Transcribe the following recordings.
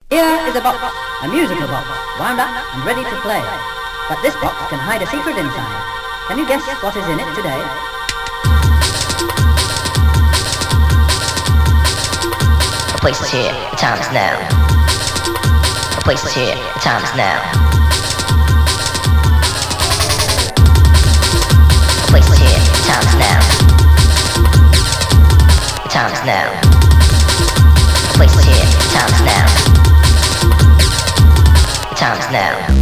Here is a box, a musical box, wound up and ready to play. But this box can hide a secret inside. Can you guess what is in it today? The place is here, the time is now. The place is here, the time is now. The place is here, the time is now. The time is now. The place is here, the time is now. The time is now.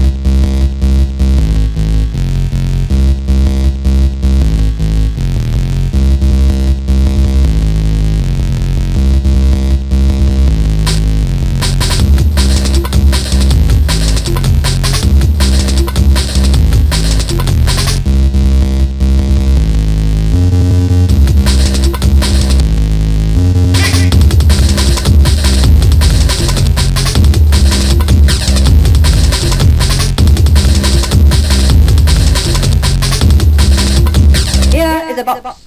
The box.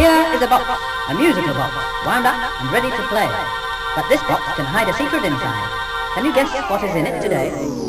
Here is a box, a musical box, wound up and ready to play. But this box can hide a secret inside. Can you guess what is in it today?